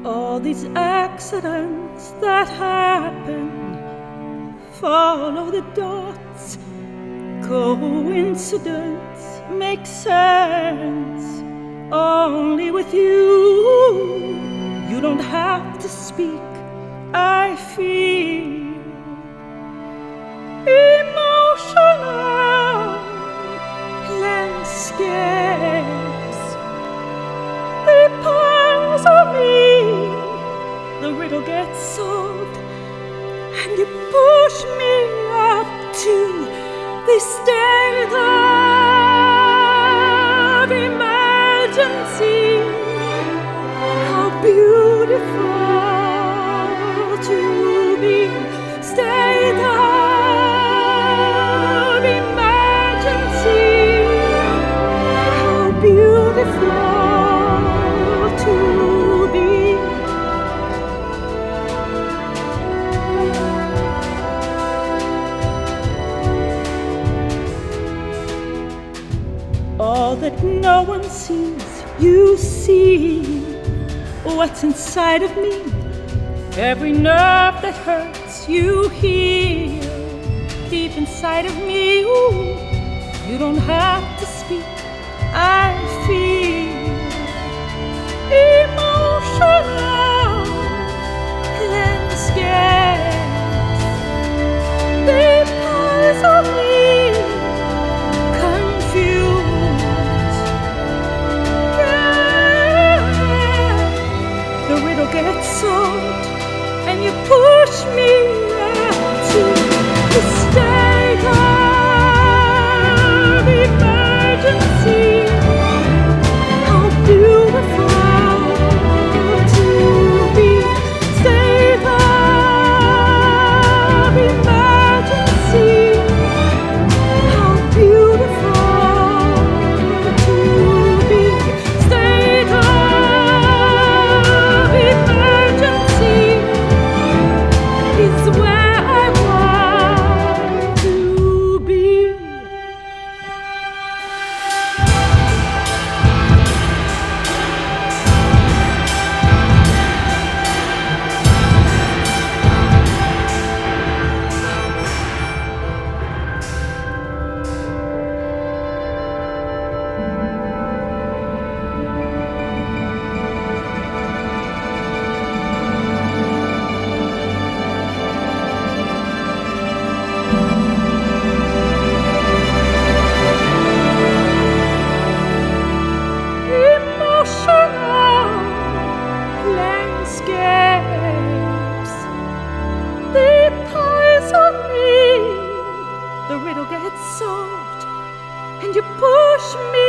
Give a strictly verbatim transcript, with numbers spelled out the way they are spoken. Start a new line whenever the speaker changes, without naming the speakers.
All these accidents that happen, follow the dots. Coincidence makes sense only with you. You don't have to speak, I feel emotional landscapes. They puzzle me. The riddle gets solved, and you push me up to this state of emergency. How beautiful to be state of emergency. How beautiful to be. All that no one sees, you see. What's inside of me, every nerve that hurts, you heal. Deep inside of me, ooh, you don't have to speak, I feel emotional landscapes. They puzzle me. Gets solved, and you push me up to the state of emergency. How beautiful to be state of emergency. How beautiful to be state of is where I want to be. They poison me. The riddle gets solved, and you push me